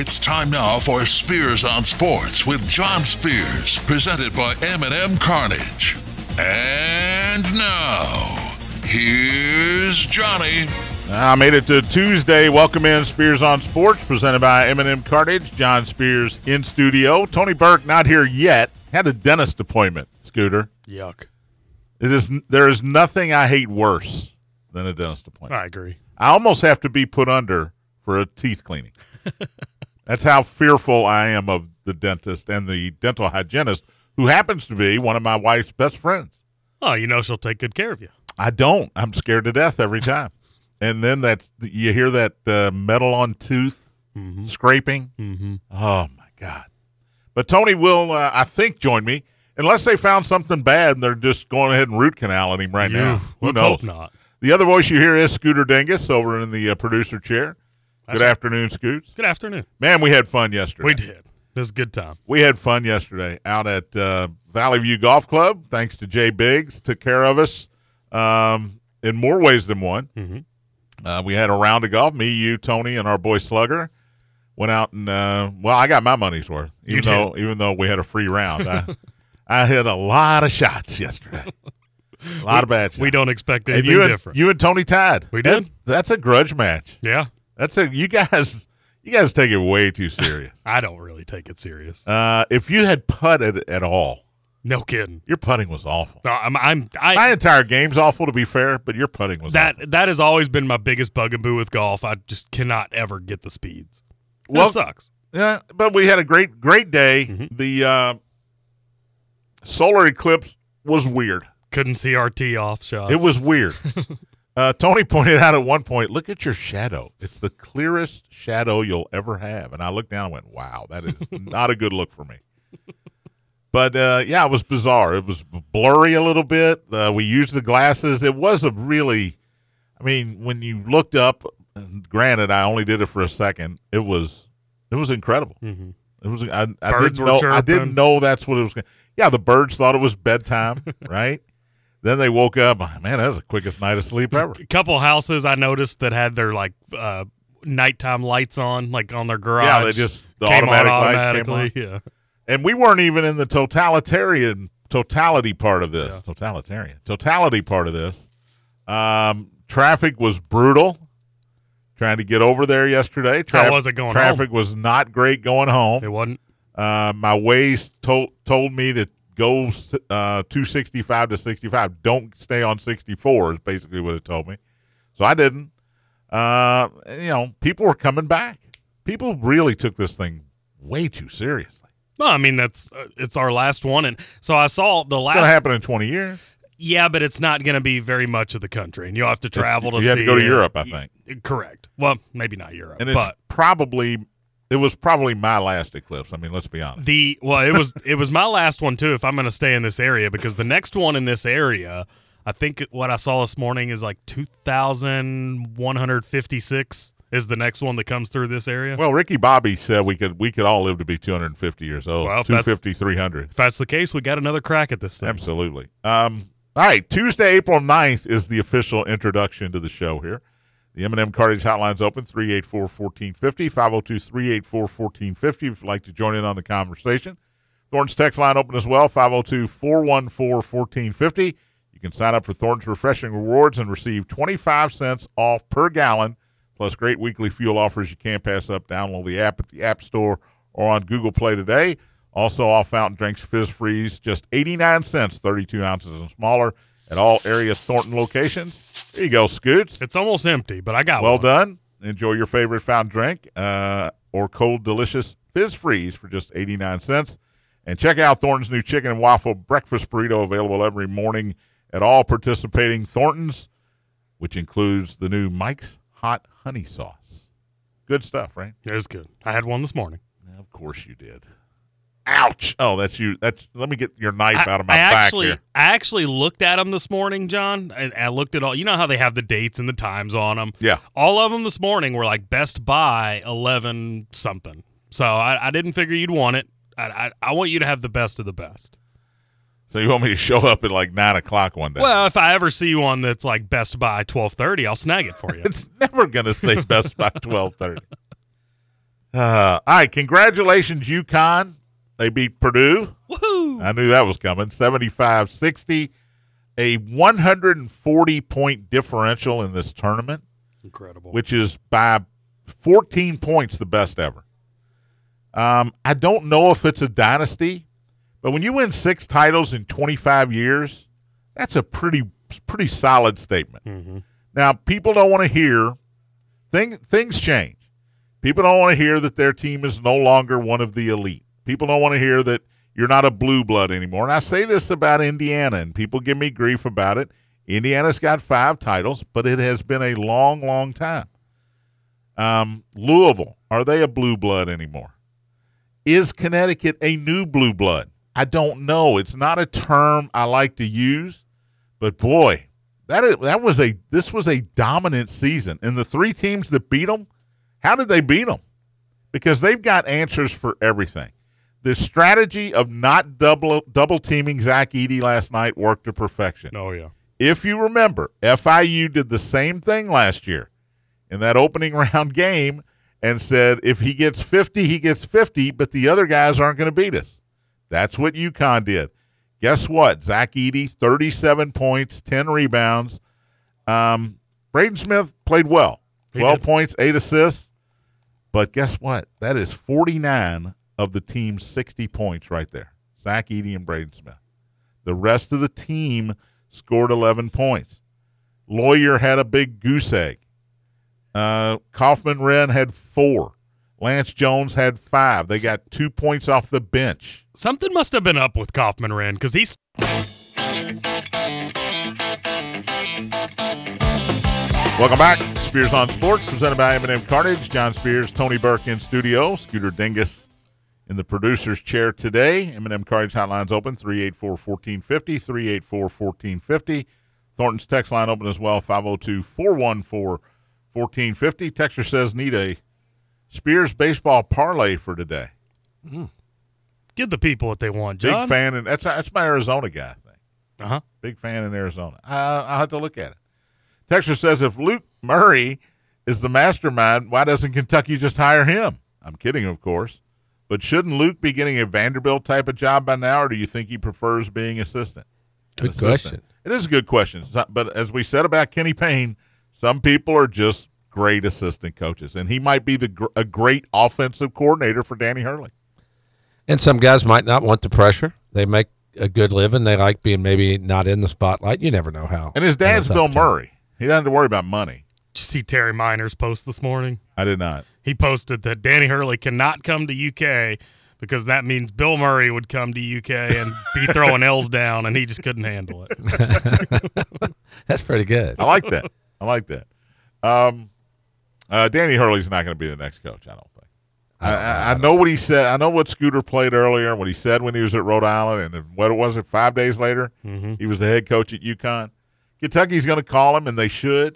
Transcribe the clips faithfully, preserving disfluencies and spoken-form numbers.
It's time now for Spears on Sports with John Spears, presented by M and M Carnage. And now, here's Johnny. I made it to Tuesday. Welcome in Spears on Sports, presented by M and M Carnage. John Spears in studio. Tony Burke not here yet. Had a dentist appointment, Scooter. Yuck. It is, there is nothing I hate worse than a dentist appointment. I agree. I almost have to be put under for a teeth cleaning. That's how fearful I am of the dentist and the dental hygienist, who happens to be one of my wife's best friends. Oh, you know she'll take good care of you. I don't. I'm scared to death every time. And then that's you hear that uh, metal on tooth mm-hmm. scraping. Mm-hmm. Oh, my God. But Tony will, uh, I think, join me, unless they found something bad and they're just going ahead and root canaling him right yeah. now. Who Let's knows? hope not. The other voice you hear is Scooter Dingus over in the uh, producer chair. That's Good right. afternoon, Scoots. Good afternoon. Man, we had fun yesterday. We did. It was a good time. We had fun yesterday out at uh, Valley View Golf Club. Thanks to Jay Biggs. Took care of us um, in more ways than one. Mm-hmm. Uh, we had a round of golf. Me, you, Tony, and our boy Slugger went out and, uh, well, I got my money's worth, even You though did. even though we had a free round. I, I hit a lot of shots yesterday. A lot we, of bad shots. We don't expect and anything you and, different. you and Tony tied. We did. That's, that's a grudge match. Yeah. That's a you guys. You guys take it way too serious. I don't really take it serious. Uh, if you had putted at all, no kidding. your putting was awful. No, I'm. I'm. I. My entire game's awful, to be fair, but your putting was that awful. that has always been my biggest bugaboo with golf. I just cannot ever get the speeds. Well, That sucks. Yeah, but we had a great, great day. Mm-hmm. The uh, solar eclipse was weird. Couldn't see our tee off shots. It was weird. uh, Tony pointed out at one point, look at your shadow. It's the clearest shadow you'll ever have. And I looked down and went, wow, that is not a good look for me. But, uh, yeah, it was bizarre. It was blurry a little bit. Uh, we used the glasses. It was a really, I mean, when you looked up, granted, I only did it for a second, it was it was incredible. Mm-hmm. It was. I, I Birds didn't were know. chirping. I didn't know that's what it was. Yeah, the birds thought it was bedtime, right? Then they woke up. Man, that was the quickest night of sleep ever. A couple houses I noticed that had their like uh, nighttime lights on, like on their garage. Yeah, they just the came automatic on lights came on. automatically. Yeah. And we weren't even in the totalitarian totality part of this. Yeah. Totalitarian totality part of this. Um, traffic was brutal. Trying to get over there yesterday. Tra- How was it going Traffic home? was not great going home. It wasn't. Uh, my Waze told told me to go uh, two sixty-five to sixty-five. Don't stay on sixty-four is basically what it told me. So I didn't. Uh, you know, people were coming back. People really took this thing way too seriously. Well, I mean that's uh, it's our last one, and so I saw the It's last. going to happen in twenty years. Yeah, but it's not going to be very much of the country, and you'll have to travel to you see. have to go to it. Europe, I think. Correct. Well, maybe not Europe, And it's but probably it was probably my last eclipse. I mean, let's be honest. the well, it was it was my last one too. If I'm going to stay in this area, because the next one in this area, I think what I saw this morning is like two thousand one hundred fifty-six is the next one that comes through this area. Well, Ricky Bobby said we could we could all live to be two hundred fifty years old. Well, if two that's- fifty, three hundred. If that's the case, we got another crack at this thing. Absolutely. Um, all right, Tuesday, April ninth is the official introduction to the show here. The M and M Cartage hotline's open, three eight four, one four five zero, five oh two, three eight four, one four five zero if you'd like to join in on the conversation. Thornton's text line open as well, five oh two, four one four, one four five zero. You can sign up for Thornton's Refreshing Rewards and receive twenty-five cents off per gallon, plus great weekly fuel offers you can't pass up. Download the app at the App Store or on Google Play today. Also, all fountain drinks, Fizz Freeze, just eighty-nine cents, thirty-two ounces and smaller at all area Thornton locations. There you go, Scoots. It's almost empty, but I got Well one. done. Enjoy your favorite fountain drink uh, or cold, delicious Fizz Freeze for just eighty-nine cents. And check out Thornton's new chicken and waffle breakfast burrito, available every morning at all participating Thorntons, which includes the new Mike's Hot Honey Sauce. Good stuff, right? It was good. I had one this morning. Of course you did. Ouch! Oh, that's you. That's let me get your knife I, out of my I back actually, here. I actually looked at them this morning, John. And I looked at all. You know how they have the dates and the times on them. Yeah. All of them this morning were like Best Buy eleven something. So I, I didn't figure you'd want it. I, I I want you to have the best of the best. So you want me to show up at like nine o'clock one day? Well, if I ever see one that's like Best Buy twelve thirty, I'll snag it for you. It's never going to say Best Buy twelve thirty. Uh, all right, congratulations, UConn. They beat Purdue. Woohoo! I knew that was coming. seventy-five sixty, a one hundred forty point differential in this tournament. Incredible. Which is by fourteen points the best ever. Um, I don't know if it's a dynasty, but when you win six titles in twenty-five years, that's a pretty pretty solid statement. Mm-hmm. Now, people don't want to hear thing, things change. People don't want to hear that their team is no longer one of the elite. People don't want to hear that you're not a blue blood anymore. And I say this about Indiana, and people give me grief about it. Indiana's got five titles, but it has been a long, long time. Um, Louisville, are they a blue blood anymore? Is Connecticut a new blue blood? I don't know. It's not a term I like to use, but boy, that is, that was a this was a dominant season. And the three teams that beat them, how did they beat them? Because they've got answers for everything. The strategy of not double double teaming Zach Edey last night worked to perfection. Oh, yeah. If you remember, F I U did the same thing last year in that opening round game and said if he gets fifty, he gets fifty, but the other guys aren't going to beat us. That's what UConn did. Guess what? Zach Edey, thirty-seven points, ten rebounds. Um, Braden Smith played well, twelve points, eight assists. But guess what? That is forty-nine of the team's sixty points right there. Zach Edey and Braden Smith. The rest of the team scored eleven points. Lawyer had a big goose egg. Uh, Kaufman-Wren had four. Lance Jones had five. They got two points off the bench. Something must have been up with Kaufman-Wren because he's. Welcome back. Spears on Sports, presented by M and M Cartage. John Spears, Tony Burke in studio. Scooter Dingus in the producer's chair today. M and M Cartage hotline's open, three eight four, one four five zero, three eight four, one four five zero. Thornton's text line open as well, five oh two, four one four, one four five zero. Texter says need a Spears baseball parlay for today. Mm. Give the people what they want, John. Big fan, and that's that's my Arizona guy thing. Uh-huh. Big fan in Arizona. Uh, I'll have to look at it. Texter says if Luke Murray is the mastermind, why doesn't Kentucky just hire him? I'm kidding, of course. But shouldn't Luke be getting a Vanderbilt type of job by now, or do you think he prefers being assistant? Good assistant? question. It is a good question. But as we said about Kenny Payne, some people are just great assistant coaches, and he might be the a great offensive coordinator for Danny Hurley. And some guys might not want the pressure. They make a good living. They like being maybe not in the spotlight. You never know how. And his dad's Bill Murray. He doesn't have to worry about money. Did you see Terry Miner's post this morning? I did not. He posted that Danny Hurley cannot come to U K because that means Bill Murray would come to U K and be throwing L's down, and he just couldn't handle it. That's pretty good. I like that. I like that. Um, uh, Danny Hurley's not going to be the next coach, I don't think. I, I, I know what he said. I know what Scooter played earlier, what he said when he was at Rhode Island, and what was it, five days later, mm-hmm. he was the head coach at UConn. Kentucky's going to call him, and they should.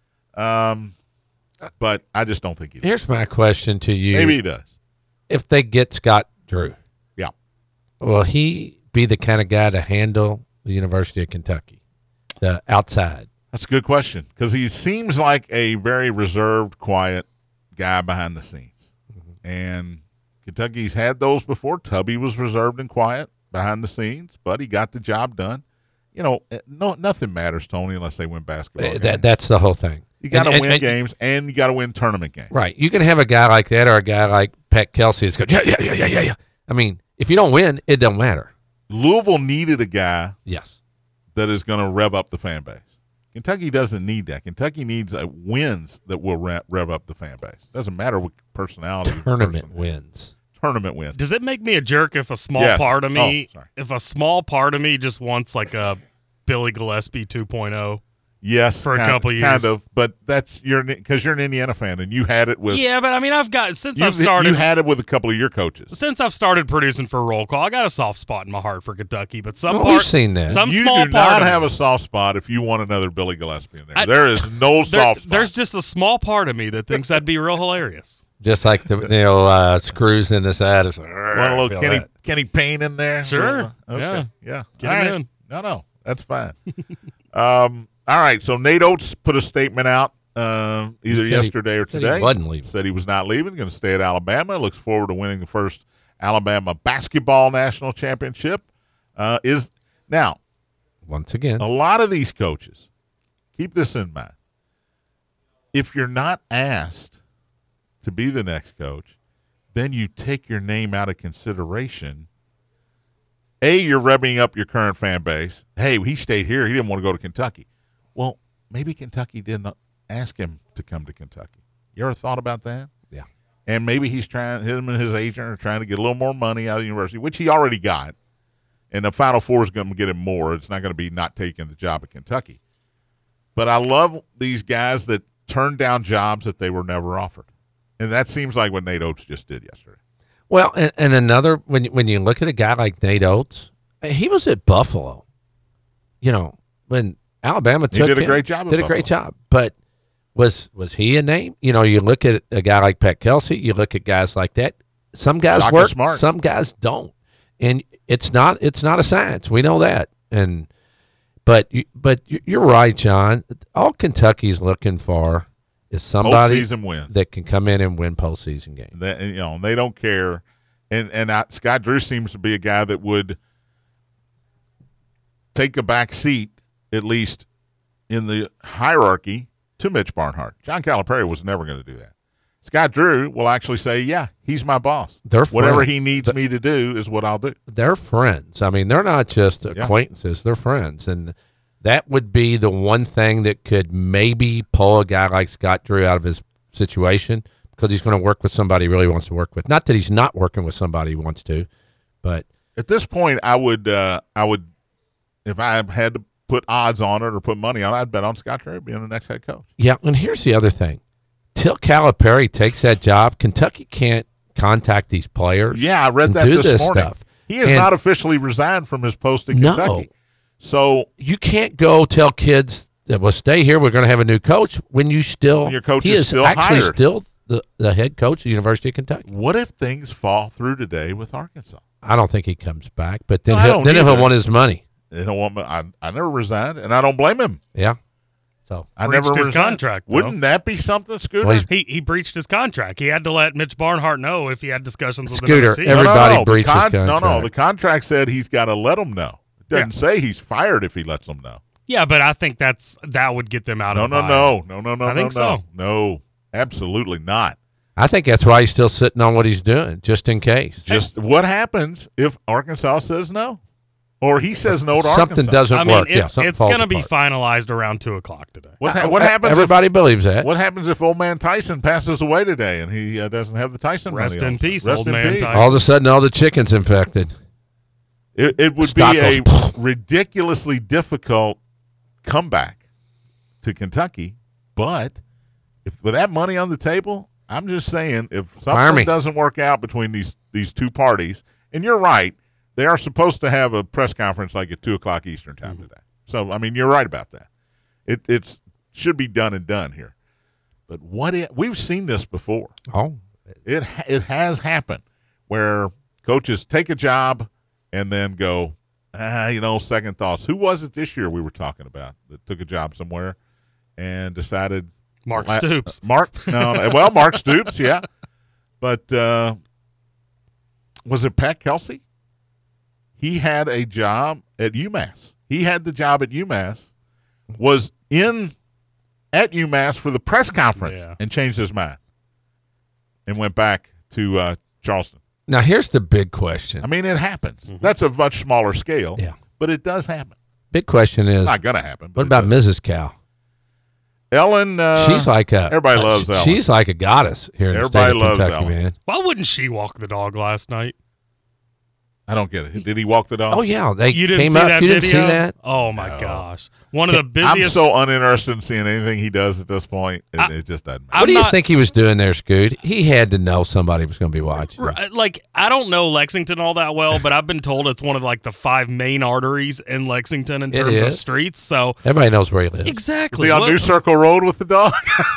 Um, but I just don't think he does. Here's my question to you. Maybe he does. If they get Scott Drew, yeah, will he be the kind of guy to handle the University of Kentucky, the outside? That's a good question because he seems like a very reserved, quiet guy behind the scenes. Mm-hmm. And Kentucky's had those before. Tubby was reserved and quiet behind the scenes, but he got the job done. You know, no, nothing matters, Tony, unless they win basketball games. That, that's the whole thing. You got to and, win and, games, and you got to win tournament games. Right. You can have a guy like that or a guy like Pat Kelsey that's going, yeah, yeah, yeah, yeah, yeah, yeah. I mean, if you don't win, it don't matter. Louisville needed a guy yes. that is going to rev up the fan base. Kentucky doesn't need that. Kentucky needs uh, wins that will rev, rev up the fan base. Doesn't matter what personality. Tournament wins. Tournament wins. Does it make me a jerk if a small yes. part of me, oh, sorry. if a small part of me just wants like a Billy Gillespie two point oh? Yes, for a kind, couple years, kind of. But that's you're because you're an Indiana fan and you had it with. Yeah, but I mean, I've got since I've you started. You had it with a couple of your coaches. Since I've started producing for Roll Call, I got a soft spot in my heart for Kentucky. But some well, part, we've seen that. Some you small do part not of have me, a soft spot if you want another Billy Gillespie in there. I, there is no there, soft spot. There's just a small part of me that thinks that'd be real hilarious. Just like the you know uh, screws in the side. Of, Want a little Kenny that. Kenny Payne in there? Sure. Okay. Yeah. Yeah. Get All him right. in. No, no, that's fine. um. All right. So Nate Oates put a statement out uh, either He yesterday he, or today. He wasn't leaving. Said he was not leaving, going to stay at Alabama. Looks forward to winning the first Alabama basketball national championship. Uh, is now, Once again. a lot of these coaches, keep this in mind. If you're not asked to be the next coach, then you take your name out of consideration. A, you're revving up your current fan base. Hey, he stayed here. He didn't want to go to Kentucky. Well, maybe Kentucky didn't ask him to come to Kentucky. You ever thought about that? Yeah. And maybe he's trying, him and his agent are trying to get a little more money out of the university, which he already got. And the Final Four is going to get him more. It's not going to be not taking the job at Kentucky. But I love these guys that turn down jobs that they were never offered. And that seems like what Nate Oates just did yesterday. Well, and, and another, when, when you look at a guy like Nate Oates, he was at Buffalo. You know, when Alabama He took did a him, great job at Did a great Buffalo. job. But was was he a name? You know, you look at a guy like Pat Kelsey, you look at guys like that. Some guys Shaka work, Smart. some guys don't. And it's not it's not a science. We know that. And but you, but you- you're right, John. All Kentucky's looking for is somebody Postseason wins. that can come in and win postseason games. That, you know, they don't care. And and I, Scott Drew seems to be a guy that would take a back seat, at least in the hierarchy, to Mitch Barnhart. John Calipari was never going to do that. Scott Drew will actually say, yeah, he's my boss. They're Whatever friends. he needs me to do is what I'll do. They're friends. I mean, they're not just acquaintances. They're friends. And that would be the one thing that could maybe pull a guy like Scott Drew out of his situation because he's going to work with somebody he really wants to work with. Not that he's not working with somebody he wants to, but At this point, I would, uh, I would, if I had to put odds on it or put money on it, I'd bet on Scott Drew being the next head coach. yeah. And here's the other thing. Till Calipari takes that job, Kentucky can't contact these players. Yeah, I read and that do this, this morning. stuff. He has And- not officially resigned from his post in No. Kentucky. So You can't go tell kids that, well, stay here. We're going to have a new coach when you still When your coach he is is still actually hired. still the, the head coach of the University of Kentucky. what if things fall through today with Arkansas? I don't think he comes back, but then No, I he'll, don't then he'll either. want his money. They don't want me. I, I never resigned, and I don't blame him. Yeah. So I Breached never his resigned. contract, though. Wouldn't that be something, Scooter? Well, he's- He he breached his contract. He had to let Mitch Barnhart know if he had discussions with Scooter, another team. every- everybody no, no, breaches the con- No, no, contract. the contract said he's got to let them know. It doesn't say he's fired if he lets them know. Yeah, but I think that's that would get them out No, of no, the no, no, no, no, I think no, no, so. no, absolutely not. I think that's why he's still sitting on what he's doing, just in case. Just what happens if Arkansas says no, or he says no to Something Arkansas? doesn't I mean, work. yeah, it's, something it's falls going to be apart. finalized around two o'clock today. What, ha- what happens? Everybody believes If, that. what happens if old man Tyson passes away today and he uh, doesn't have the Tyson Rest money? in on? peace, Rest old in man peace. Tyson. All of a sudden, all the chickens infected. It, it would Stock be a goes, ridiculously difficult comeback to Kentucky, but if with that money on the table, I'm just saying if Fire me. something doesn't work out between these these two parties, and you're right, they are supposed to have a press conference like at two o'clock Eastern time Mm-hmm. today. So I mean, you're right about that. It it's should be done and done here. But what it, we've seen this before. Oh, It ha- it has happened where coaches take a job and then go, ah, you know, second thoughts. Who was it this year we were talking about that took a job somewhere and decided Mark La- Stoops. Mark, no, no, well, Mark Stoops, yeah, but uh, was it Pat Kelsey? He had a job at UMass. He had the job at UMass. Was in at UMass for the press conference Yeah. and changed his mind and went back to uh, Charleston. now here's the big question. I mean, it happens. That's a much smaller scale, Yeah. but it does happen. Big question is, Not going to happen. but what it about does. Missus Cal? Ellen? Uh, She's like a everybody uh, loves sh- Ellen. She's like a goddess here in Everybody the state loves of Kentucky, Ellen. man. Why wouldn't she walk the dog last night? I don't get it. Did he walk the dog? Oh yeah, they You didn't came see up. that you video? didn't see that? Oh my No. gosh! One of the I'm busiest. so uninterested in seeing anything he does at this point. It, I- it just doesn't matter. I'm What do you not- think he was doing there, Scoot? He had to know somebody was going to be watching. R- Like I don't know Lexington all that well, but I've been told it's one of like the five main arteries in Lexington in It terms of is. streets. So Everybody knows where he lives. Was exactly, he on What- New Circle Road with the dog,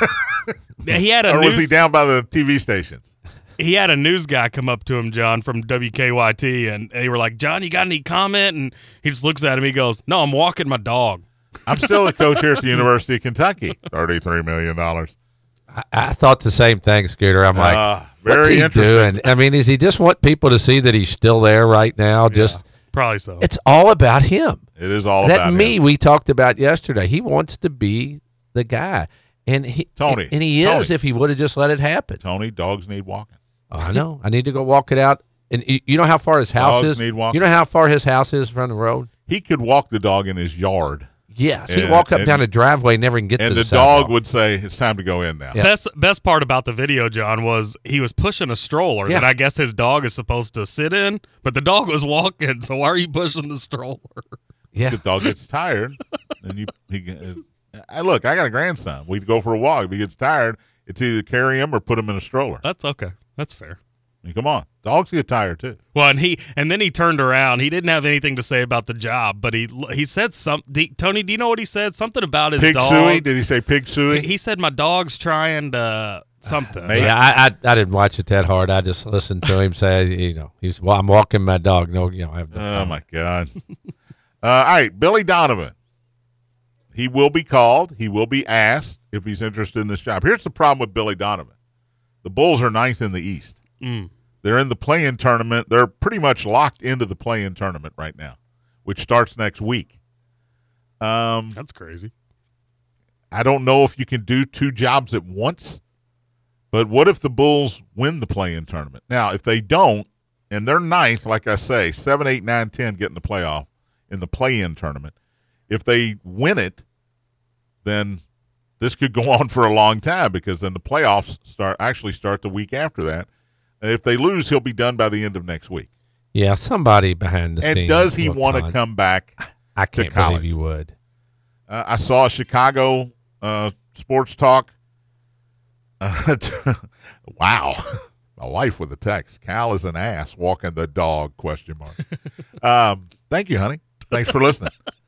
he had a or was news, he down by the T V stations? he had a news guy come up to him, John, from W K Y T, and they were like, "John, you got any comment?" And he just looks at him. He goes, "No, I'm walking my dog." I'm still a coach here at the University of Kentucky. thirty-three million dollars. I, I thought the same thing, Scooter. I'm like, Uh, very what's he interesting. doing? I mean, does he just want people to see that he's still there right now? Just Probably so. it's all about him. It is all that about me him. we talked about yesterday. He wants to be the guy, and he Tony. and he is. Tony. If he would have just let it happen. Tony, dogs need walking. Oh, I know. I need to go walk it out. And you you know how far his house Dogs is. need walking. You know how far his house is from the road. He could walk the dog in his yard, Yes, he'd And- walk up and- down a driveway, and never even get and to the, the, dog sidewalk. would say, "It's time to go in now." Yeah. Best best part about the video, John, was he was pushing a stroller Yeah. that I guess his dog is supposed to sit in, but the dog was walking. So why are you pushing the stroller? Yeah, The dog gets tired, and you. He, I look. I got a grandson. We'd go for a walk. If he gets tired, it's either carry him or put him in a stroller. That's okay. That's fair. I mean, come on, dogs get tired too. Well, and he and then he turned around. He didn't have anything to say about the job, but he he said something. Tony, do you know what he said? Something about his Pig dog. suey? Did he say pig suey? He said my dog's trying to something. Maybe. yeah. I, I I didn't watch it that hard. I just listened to him say, you know, he's well, I'm walking my dog. No, you know, I have no Oh problem. my God! uh, all right, Billy Donovan. He will be called. He will be asked if he's interested in this job. Here's the problem with Billy Donovan: the Bulls are ninth in the East. Mm. They're in the play-in tournament. They're pretty much locked into the play-in tournament right now, which starts next week. Um, That's crazy. I don't know if you can do two jobs at once, but what if the Bulls win the play-in tournament? Now, if they don't, and they're ninth, like I say, seven, eight, nine, ten get in the playoff in the play-in tournament. If they win it, then this could go on for a long time because then the playoffs start actually start the week after that. And if they lose, he'll be done by the end of next week. Yeah, somebody behind the And scenes. does he looked want to on. come back? I can't college? believe he would. Uh, I saw Chicago uh, sports talk. Uh, wow, my wife with a text. Cal is an ass walking the dog? Question mark. um, thank you, honey. Thanks for listening.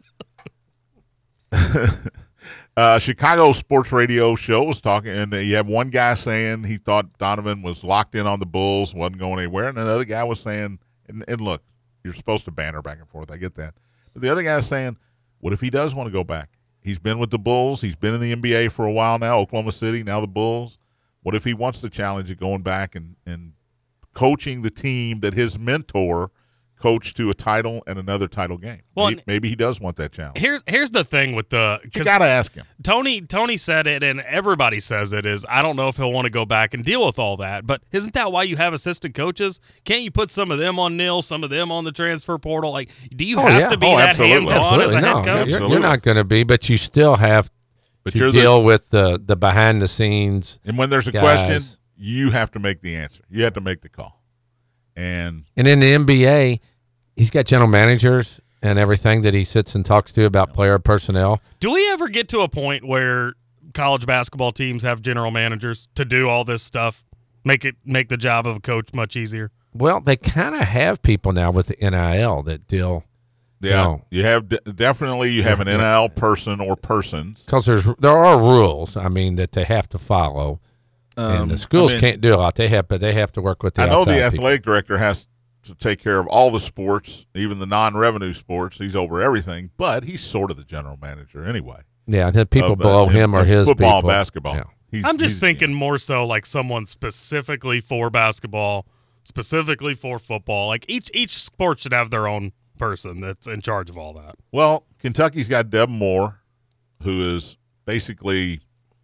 uh, Chicago sports radio show was talking, and you have one guy saying he thought Donovan was locked in on the Bulls, wasn't going anywhere, and another guy was saying, and, and look, you're supposed to banter back and forth. I get that, but the other guy is saying, what if he does want to go back? He's been with the Bulls. He's been in the N B A for a while now, Oklahoma City, now the Bulls. What if he wants the challenge of going back and, and coaching the team that his mentor coached to a title and another title game? Well, maybe, maybe he does want that challenge. Here's here's the thing with the You 'cause got to ask him. Tony Tony said it, and everybody says it is. I don't know if he'll want to go back and deal with all that, but isn't that why you have assistant coaches? Can't you put some of them on nil, some of them on the transfer portal? Like, do you Oh, have yeah. to be Oh, that absolutely. hands on as a Absolutely, head no. coach? You're, Absolutely. you're not going to be, but you still have But to you're the, deal with the the behind the scenes. and when there's a guys. question, you have to make the answer. You have to make the call. And And in the N B A, he's got general managers and everything that he sits and talks to about player personnel. Do we ever get to a point where college basketball teams have general managers to do all this stuff, make it make the job of a coach much easier? Well, they kind of have people now with the N I L that deal yeah, No. you have de- definitely you have an N I L person or persons. because there's there are rules. I mean that they have to follow, Um, and the schools I mean, can't do a lot. They have, but they have to work with the. I know the outside people. athletic director has to take care of all the sports, even the non-revenue sports. He's over everything, but he's sort of the general manager anyway. Yeah, the people of, uh, below in- him are in his football people. and basketball. Yeah. He's- I'm just he's- thinking more so like someone specifically for basketball, specifically for football. Like each each sport should have their own person that's in charge of all that. Well, Kentucky's got Deb Moore, who is basically,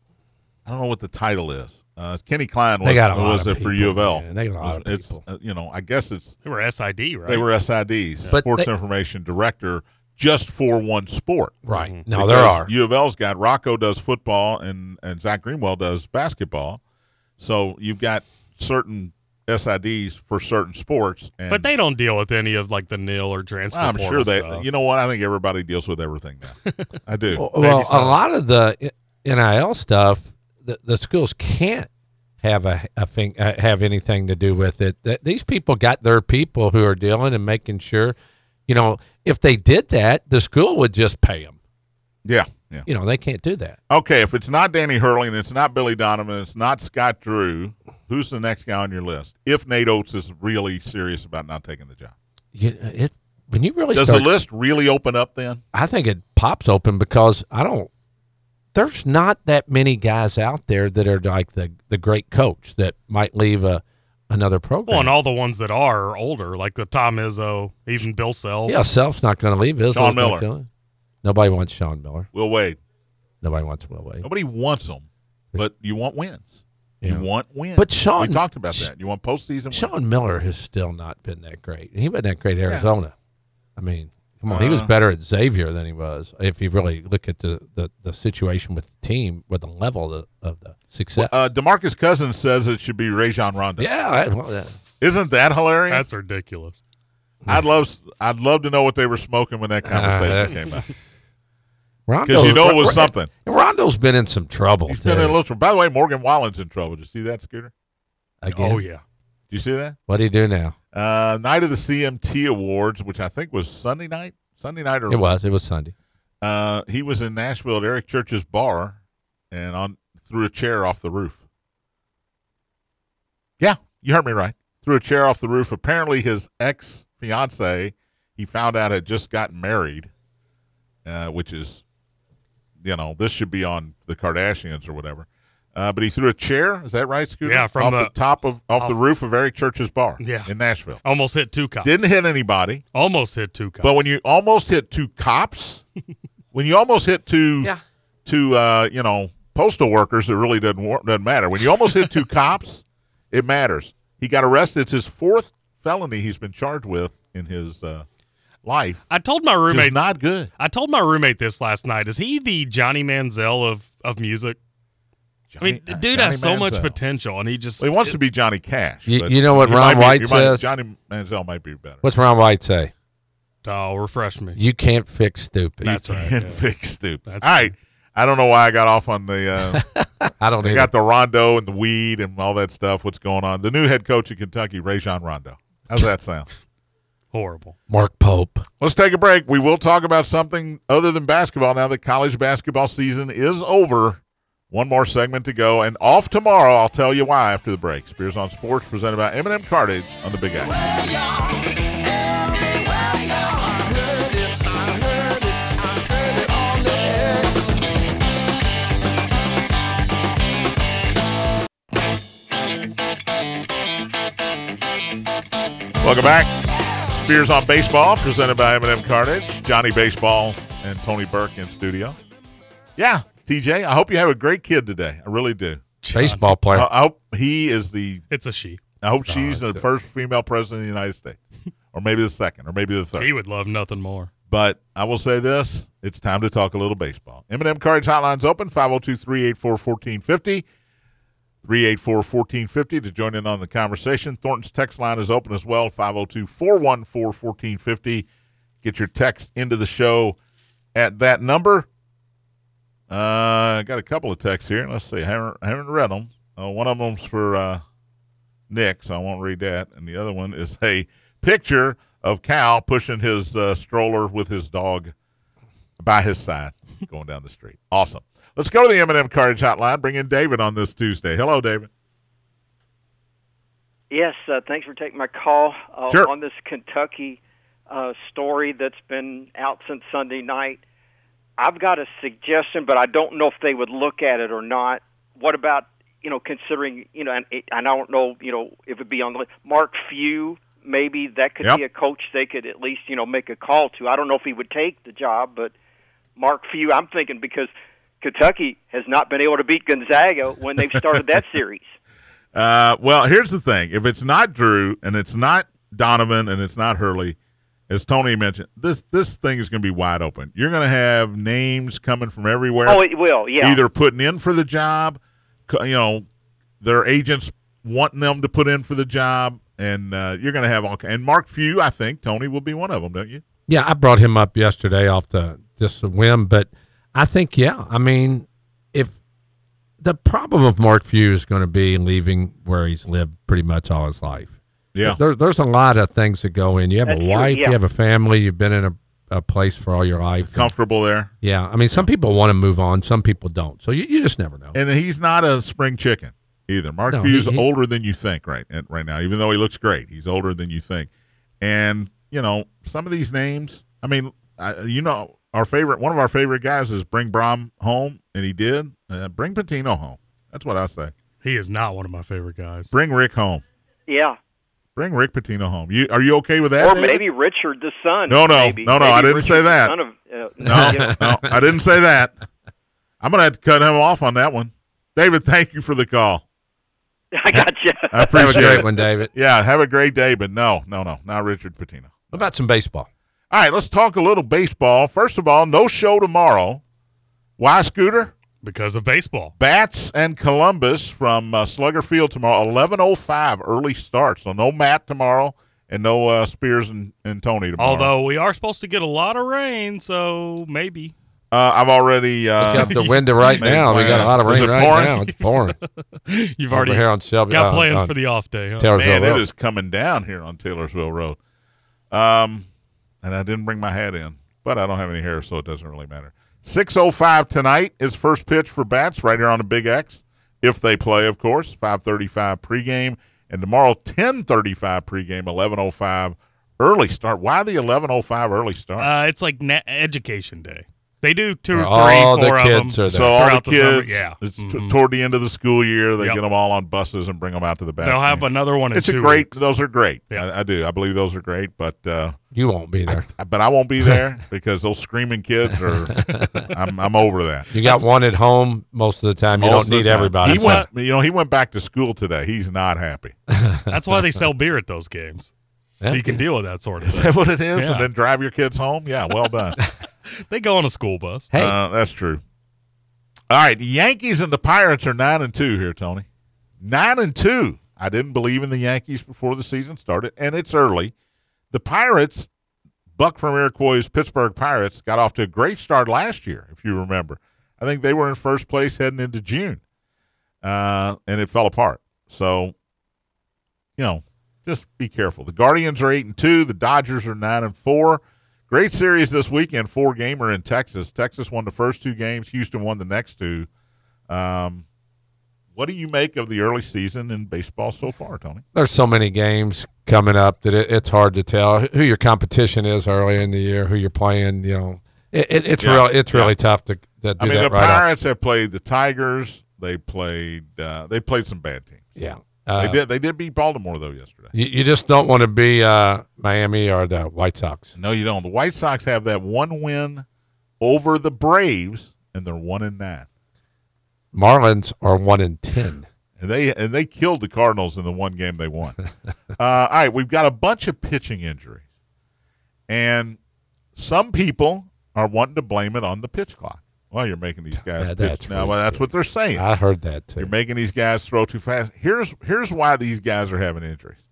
I don't know what the title is. Uh, Kenny Klein was, They got a lot was of it for people, U of L. man. They got a lot of It's, people. uh, you know, I guess it's They were S I D, right? they were S I Ds, But Sports they- Information Director, just for one sport. Right. Mhm. No, Because there are. U of L's got Rocco does football and, and Zach Greenwell does basketball. So you've got certain S I Ds for certain sports. And But they don't deal with any of like the nil or transfer I'm portal sure they, stuff. you know what? I think everybody deals with everything now. I do. Well, Maybe well, so. a lot of the N I L stuff, the, the schools can't have a, a thing, uh, have anything to do with it. That these people got their people who are dealing and making sure, you know, if they did that, the school would just pay them. Yeah. Yeah. You know, they can't do that. Okay, if it's not Danny Hurley and it's not Billy Donovan, it's not Scott Drew, who's the next guy on your list? If Nate Oates is really serious about not taking the job. You, it when you really Does start, the list really open up then? I think it pops open because I don't. There's not that many guys out there that are like the the great coach that might leave a another program. Well, and all the ones that are, are older, like the Tom Izzo, even Bill Self. Yeah, Self's not going to leave. Izzo's Sean not Miller. gonna- Nobody wants Sean Miller. Will Wade. Nobody wants Will Wade. Nobody wants them, but you want wins. Yeah. You want wins. But Sean- we talked about that. You want postseason wins. Sean Miller has still not been that great. He wasn't that great at Arizona. I mean, come on. He was Uh, better at Xavier than he was. If you really look at the, the, the situation with the team, with the level of the, of the success. Uh, DeMarcus Cousins says it should be Rajon Rondo. yeah. I, well, uh, Isn't that hilarious? That's ridiculous. I'd love I'd love to know what they were smoking when that conversation Uh, came out. Rondo, Because you know it was Ro- something. Rondo's been in some trouble, He's too. been in a little trouble. By the way, Morgan Wallen's in trouble. Did you see that, Scooter? Again. Oh, yeah. Did you see that? What do you do now? Uh, night of the C M T Awards, which I think was Sunday night. Sunday night or It was. It was Sunday. Uh, he was in Nashville at Eric Church's bar and on threw a chair off the roof. Yeah, you heard me right. Threw a chair off the roof. Apparently, his ex fiance, he found out had just gotten married, uh, which is, you know, this should be on the Kardashians or whatever. Uh, but he threw a chair. Is that right, Scooter? Yeah, from off the- the, top of off, off- the roof of Eric Church's bar. Yeah. in Nashville. Almost hit two cops. Didn't hit anybody. Almost hit two cops. But when you almost hit two cops, when you almost hit two, Yeah. two, uh, you know, postal workers, it really doesn't wor- doesn't matter. When you almost hit two cops, it matters. He got arrested. It's his fourth felony he's been charged with in his uh, life. I told my Which is roommate. not good. I told my roommate this last night. Is he the Johnny Manziel of, of music? I mean, Johnny- uh, dude Johnny has so much Manziel. potential, and he just Well, he wants to be Johnny Cash. You- but you know what he Ron might be- White he might- says? Johnny Manziel might be better. What's Ron White say? Oh, refresh me. You can't fix stupid. That's You right, can't yeah. fix stupid. That's All right. I don't know why I got off on the uh, I don't They either. got the Rondo and the weed and all that stuff. What's going on? The new head coach of Kentucky, Rajon Rondo. How's that sound? Horrible. Mark Pope. Let's take a break. We will talk about something other than basketball now that college basketball season is over. One more segment to go. And off tomorrow, I'll tell you why after the break. Spears on Sports, presented by M and M Cartage on the Big X. Welcome back. Spears on Baseball, presented by M and M Cartage. Johnny Baseball and Tony Burke in studio. Yeah, T J, I hope you have a great kid today. I really do. Baseball player. I, I hope he is the. It's a she. I hope she's the first female president of the United States, or maybe the second, or maybe the third. He would love nothing more. But I will say this: it's time to talk a little baseball. M and M Cartage Hotline's open five oh two, three eight four, one four five oh. three eight four, one four five oh to join in on the conversation. Thornton's text line is open as well, five oh two, four one four, one four five oh. Get your text into the show at that number. Uh, I got a couple of texts here. Let's see. I haven't, I haven't read them. Uh, one of them's for uh, Nick, so I won't read that. And the other one is a picture of Cal pushing his uh, stroller with his dog by his side going down the street. Awesome. Let's go to the M and M Cartage Hotline. Bring in David on this Tuesday. Hello, David. Yes, uh, thanks for taking my call uh, Sure. on this Kentucky uh, story that's been out since Sunday night. I've got a suggestion, but I don't know if they would look at it or not. What about, you know, considering, you know, and, it, and I don't know, you know, if it'd be on the list. Mark Few, maybe that could Yep. be a coach they could at least, you know, make a call to. I don't know if he would take the job, but Mark Few, I'm thinking because Kentucky has not been able to beat Gonzaga when they've started that series. Uh, well, here's the thing. If it's not Drew and it's not Donovan and it's not Hurley, as Tony mentioned, this this thing is going to be wide open. You're going to have names coming from everywhere. Oh, it will, yeah. Either putting in for the job, co- you know, their agents wanting them to put in for the job, and uh, you're going to have all. And Mark Few, I think Tony will be one of them, don't you? Yeah, I brought him up yesterday off the just a whim, but I think yeah. I mean, if the problem of Mark Few is going to be leaving where he's lived pretty much all his life. Yeah. There's there's a lot of things that go in. You have That's a true, wife, yeah. you have a family, you've been in a, a place for all your life. Comfortable there. Yeah, I mean, some people want to move on, some people don't. So you, you just never know. And he's not a spring chicken either. Mark No, Few's he- he- older than you think right right now, even though he looks great. He's older than you think. And you know, some of these names. I mean, I, you know, our favorite, one of our favorite guys is bring Brom home, and he did. Uh, bring Patino home. That's what I say. He is not one of my favorite guys. Bring Rick home. Yeah. Bring Rick Pitino home. You are you okay with that? Or David? maybe Richard the son. No, no, maybe. no, no. Maybe I didn't Richard say the that. son of, uh, No, you know. no, I didn't say that. I'm gonna have to cut him off on that one. David, thank you for the call. I got you. I Have a appreciate great it. one, David. Yeah, have a great day, but no, no, no, not Richard Pitino. What about some baseball? All right, let's talk a little baseball. First of all, no show tomorrow. Why, Scooter? Because of baseball. Bats and Columbus from uh, Slugger Field tomorrow, eleven oh five early start. So no Matt tomorrow and no uh, Spears and, and Tony tomorrow. Although we are supposed to get a lot of rain, so maybe. Uh, I've already uh, Look out the window right made now. We got a lot of plans. rain Is it right pouring? now. It's pouring. You've Over already here on Shelby. got uh, plans on for the off day, huh? Taylorsville Man, Road. it is coming down here on Taylorsville Road. Um, and I didn't bring my hat in, but I don't have any hair, so it doesn't really matter. six oh five tonight is first pitch for Bats right here on the Big X, if they play, of course. five thirty-five pregame, and tomorrow ten thirty-five pregame, eleven oh five early start. Why the eleven oh five early start? Uh, it's like na- education day. They do two or three, All the four of kids them. are there. so all the throughout the summer, kids, yeah. it's t- Mhm. toward the end of the school year, they Yep. get them all on buses and bring them out to the Bats. They'll have game. another one in It's a two great. weeks. Those are great. Yeah. I, I do. I believe those are great, but. Uh, You won't be there. But I won't be there because those screaming kids are. I'm, I'm over that. You got one at home most of the time. You Most of don't the need time. everybody. He So- went. You know, he went back to school today. He's not happy. That's why they sell beer at those games. So you can deal with that sort of Is thing. that what it is? Yeah. And then drive your kids home. Yeah, well done. They go on a school bus. Hey, Uh, that's true. All right, the Yankees and the Pirates are nine and two here, Tony. Nine and two. I didn't believe in the Yankees before the season started, and it's early. The Pirates, Buck from Iroquois' Pittsburgh Pirates, got off to a great start last year, if you remember. I think they were in first place heading into June, uh, and it fell apart. So, you know, just be careful. The Guardians are eight and two. The Dodgers are nine and four. Great series this weekend, four-gamer in Texas. Texas won the first two games. Houston won the next two. Um, what do you make of the early season in baseball so far, Tony? there's so many games coming up that it, it's hard to tell who your competition is early in the year, who you're playing. You know, it, it, it's Yeah, real. It's really yeah. tough to, to do I mean, that the right off. Pirates have played the Tigers. They played. Uh, they played some bad teams. Yeah, uh, they did. They did beat Baltimore though yesterday. You, you just don't want to be uh, Miami or the White Sox. No, you don't. The White Sox have that one win over the Braves, and they're one and nine. Marlins are one in ten. And they and they killed the Cardinals in the one game they won. uh, all right, we've got a bunch of pitching injuries, and some people are wanting to blame it on the pitch clock. Well, you're making these guys Yeah, pitch that's now. Well, that's ridiculous. what they're saying. I heard that You're too. making these guys throw too fast. Here's here's why these guys are having injuries,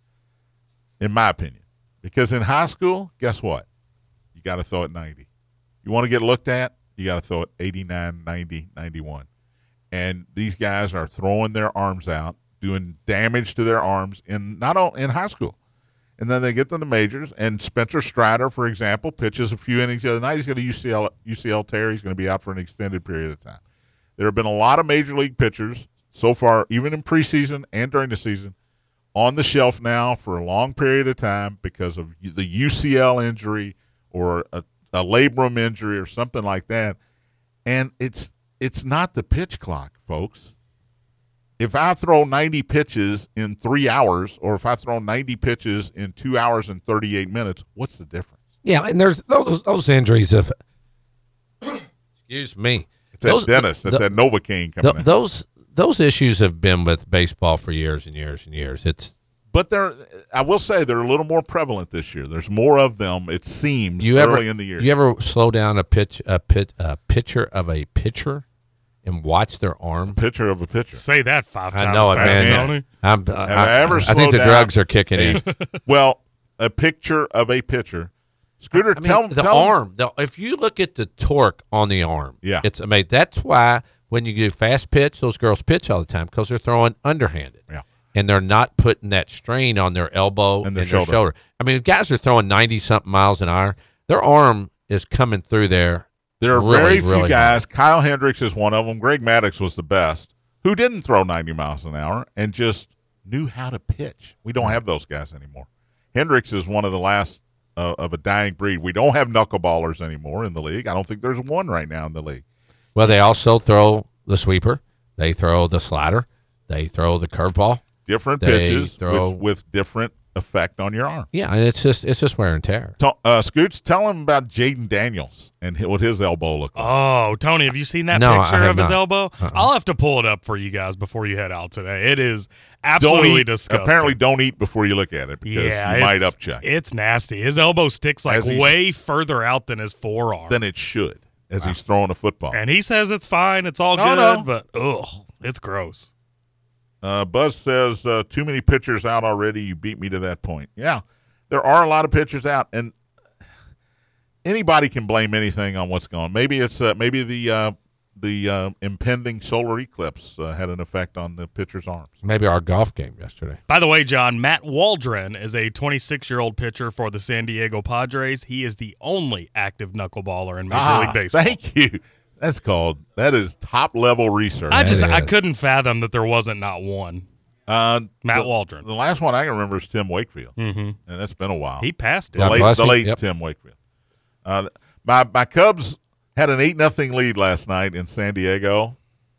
in my opinion. Because in high school, guess what? You got to throw it ninety. You want to get looked at, you got to throw it eighty-nine, ninety, ninety-one. And these guys are throwing their arms out, doing damage to their arms in not only in high school. And then they get to the majors, and Spencer Strider, for example, pitches a few innings the other night. He's got a U C L U C L tear. He's going to be out for an extended period of time. There have been a lot of major league pitchers so far, even in preseason and during the season, on the shelf now for a long period of time because of the U C L injury or a, a labrum injury or something like that. And it's it's not the pitch clock, folks. If I throw ninety pitches in three hours or if I throw ninety pitches in two hours and thirty-eight minutes, what's the difference? Yeah, and there's those those injuries of. Excuse me. It's that Those- Dennis. That's the- that Novocaine coming Th- in. those those issues have been with baseball for years and years and years. It's But they're, I will say, they're a little more prevalent this year. There's more of them, it seems, you early ever in the year. you ever slow down a pitch a pit a picture of a pitcher and watch their arm? Picture of a pitcher. Say that five times I know it, fast, man. Tony. I'm, I, Have I ever I think slowed the down drugs are kicking in. Well, a picture of a pitcher. Scooter, I mean, tell the tell arm. The, if you look at the torque on the arm, Yeah. it's amazing. That's why when you do fast pitch, those girls pitch all the time because they're throwing underhanded. Yeah. And they're not putting that strain on their elbow And their their shoulder. shoulder. I mean, if guys are throwing ninety something miles an hour, their arm is coming through there. There are really, very few really guys. Kyle Hendricks is one of them. Greg Maddux was the best, who didn't throw ninety miles an hour and just knew how to pitch. We don't have those guys anymore. Hendricks is one of the last uh, of a dying breed. We don't have knuckleballers anymore in the league. I don't think there's one right now in the league. Well, they also throw the sweeper. They throw the slider. They throw the curveball. Different They pitches throw- with, with different effect on your arm. Yeah, and it's just it's just wear and tear. Ta- Uh, Scoots, tell him about Jaden Daniels and hi- what his elbow looked like. Oh, Tony, have you seen that No, I picture have of his not. elbow? Uh-uh. I'll have to pull it up for you guys before you head out today. It is don't absolutely eat, disgusting. apparently don't eat before you look at it because yeah, you might it's- upchuck. It's nasty. His elbow sticks like As he's- way further out than his forearm. Than it should as he's throwing a football. and he says it's fine, it's all No, good, no. but ugh, it's gross. Uh, Buzz says, uh, too many pitchers out already. You beat me to that point. Yeah, there are a lot of pitchers out, and anybody can blame anything on what's going on. Maybe it's uh, maybe the uh, the uh, impending solar eclipse uh, had an effect on the pitcher's arms. Maybe our golf game yesterday. By the way, John, Matt Waldron is a twenty-six-year-old pitcher for the San Diego Padres. He is the only active knuckleballer in Major Ah, League Baseball. thank you. That's called, that is top-level research. I just That I is. couldn't fathom that there wasn't not one. uh, Matt the, Waldron. The last one I can remember is Tim Wakefield, Mm-hmm. and that's been a while. He passed it. the God late, bless the him. late Yep. Tim Wakefield. Uh, my my Cubs had an eight nothing lead last night in San Diego,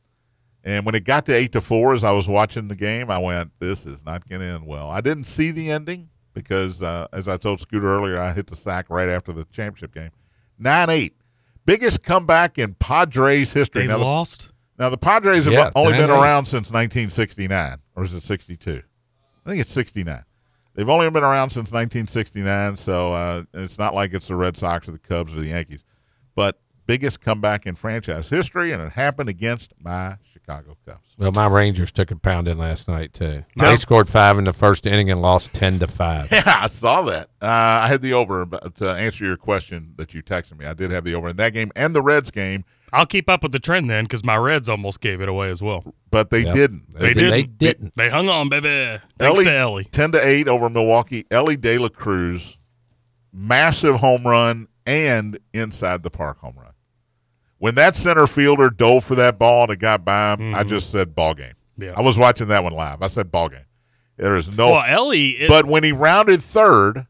and when it got to eight to four, as I was watching the game, I went, "This is not going to end well." I didn't see the ending because, uh, as I told Scooter earlier, I hit the sack right after the championship game. nine eight, biggest comeback in Padres history. They Now the, lost. now the Padres have Yeah, only been nine eight. around since nineteen sixty-nine, or is it sixty-two? I think it's sixty-nine. They've only been around since nineteen sixty-nine, so uh, it's not like it's the Red Sox or the Cubs or the Yankees. But biggest comeback in franchise history, and it happened against my Chicago Cubs. Well, my Rangers took a pounding last night too. Tell- They scored five in the first inning and lost ten to five. Yeah, I saw that. Uh, I had the over, but to answer your question that you texted me, I did have the over in that game and the Reds game, I'll keep up with the trend then because my Reds almost gave it away as well. but they Yep. didn't. They, They didn't. didn't. They hung on, baby. Thanks Ellie- to Ellie. ten to eight over Milwaukee. Ellie De La Cruz, massive home run and inside the park home run. When that center fielder dove for that ball and it got by him, I just said ball game. Yeah. I was watching that one live. I said ball game. There is no. Well, Ellie. It, but when he rounded third,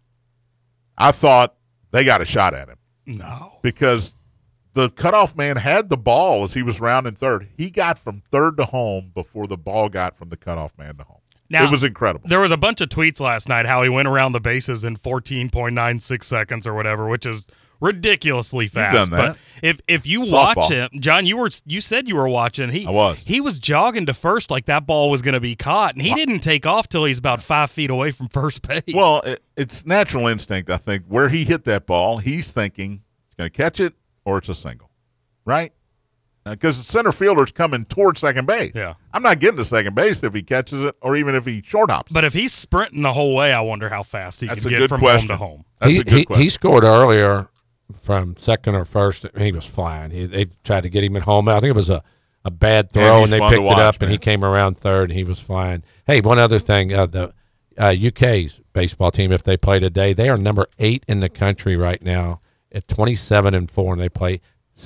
I thought they got a shot at him no. because the cutoff man had the ball as he was rounding third. He got from third to home before the ball got from the cutoff man to home. Now, it was incredible. There was a bunch of tweets last night how he went around the bases in fourteen point nine six seconds or whatever, which is ridiculously fast. done that. But if if you Softball. watch him, John, you were you said you were watching. He I was. He was jogging to first like that ball was going to be caught, and he didn't take off till he's about five feet away from first base. Well, it, it's natural instinct, I think. Where he hit that ball, he's thinking he's going to catch it or it's a single, right? Because the center fielder's coming towards second base. Yeah. I'm not getting to second base if he catches it or even if he short hops. but if he's sprinting the whole way, I wonder how fast he That's can a get good from question. home to home. That's he, a good he, question. he scored earlier from second or first. He was flying. He, they tried to get him at home. I think it was a, a bad Yeah, throw, he's and they fun to picked watch, it up, man. and he came around third, and he was flying. Hey, one other thing. Uh, the uh, U K's baseball team, if they play today, they are number eight in the country right now at twenty-seven and four, and they play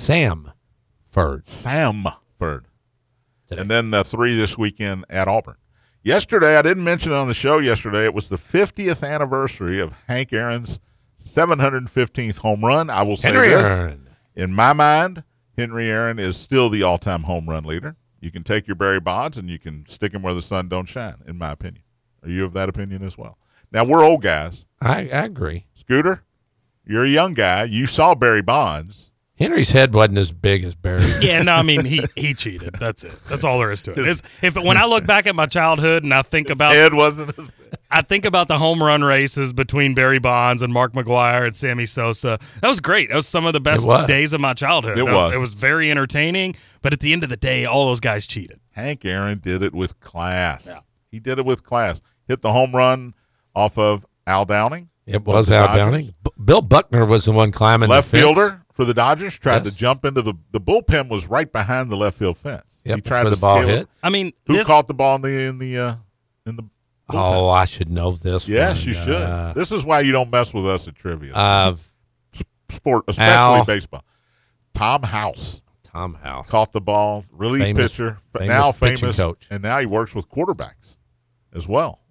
Samford. Samford. Today. And then uh, three this weekend at Auburn. Yesterday, I didn't mention it on the show yesterday, it was the fiftieth anniversary of Hank Aaron's seven hundred fifteenth home run. I will say Henry this. Aaron. In my mind, Henry Aaron is still the all-time home run leader. You can take your Barry Bonds and you can stick him where the sun don't shine, in my opinion. Are you of that opinion as well? Now, we're old guys. I, I agree. Scooter, you're a young guy. You saw Barry Bonds. Henry's head wasn't as big as Barry's. Yeah, no, I mean he he cheated. That's it. That's all there is to it. It's, if when I look back at my childhood and I think about Head wasn't as big. I think about the home run races between Barry Bonds and Mark McGwire and Sammy Sosa. That was great. That was some of the best It was. days of my childhood. It That- was. It was very entertaining. But at the end of the day, all those guys cheated. Hank Aaron did it with class. He did it with class. Hit the home run off of Al Downing. It was the Al Dodgers. Downing. B- Bill Buckner was the one climbing Left the fence. fielder for the Dodgers tried Yes. to jump into the the bullpen was right behind the left field fence. Yep, he tried where to the ball scale it. hit. I mean, Who this, caught the ball in the in the uh, in the bullpen? Oh, I should know this. Yes, one. you should. Uh, This is why you don't mess with us at trivia. uh, Sport, especially Al- baseball. Tom House Tom House. caught the ball, relief Famous- pitcher, but famous now pitching famous, coach. and now he works with quarterbacks as well.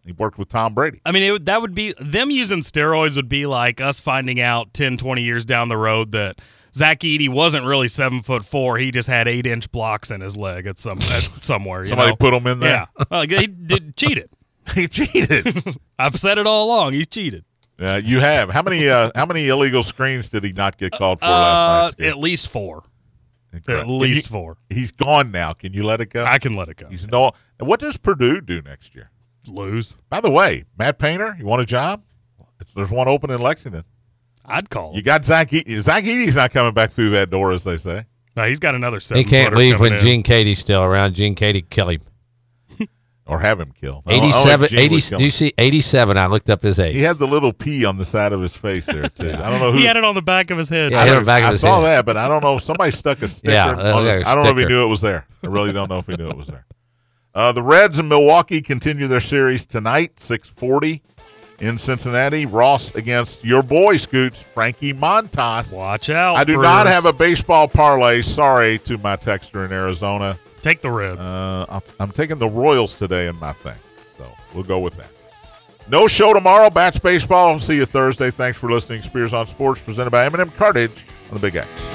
He worked with Tom Brady. I mean, it, would- that would be them using steroids would be like us finding out ten, twenty years down the road that Zach Edey wasn't really seven foot four. He just had eight inch blocks in his leg at some at somewhere. You Somebody know? put him in there. Yeah, like, he did cheated. He cheated. I've said it all along. He's cheated. Uh, you have how many? Uh, how many illegal screens did he not get called for Uh, last night? at least four. Incredible. At Can least you- four. He's gone now. Can you let it go? I can let it go. He's no. And what does Purdue do next year? Lose. By the way, Matt Painter, you want a job? It's, there's one open in Lexington. I'd call. You got Zach Edey. Zach Edey's not coming back through that door, as they say. No, he's got another seven. He can't footer leave coming when in. Gene Katie's still around. Gene Katie kill him. Or have him killed. I don't- I don't eighty-seven, think Gene would eighty, kill do you him. see eighty-seven? I looked up his age. He had the little P on the side of his face there, too. I don't know who. He had it on the back of his head. Yeah, I, he had it don't- on the back of I his saw head. that, but I don't know. Somebody stuck a sticker. Yeah, on uh, his, yeah, I don't know if he sticker. knew it was there. I really don't know if he knew it was there. Uh, the Reds in Milwaukee continue their series tonight, six forty in Cincinnati. Ross against your boy, Scoots, Frankie Montas. Watch out. I do Brewers. not have a baseball parlay. Sorry to my texter in Arizona. Take the Reds. Uh, I'll, I'm taking the Royals today in my thing, so we'll go with that. No show tomorrow. Bats baseball. See you Thursday. Thanks for listening. Spears on Sports presented by M and M Cartage on the Big X.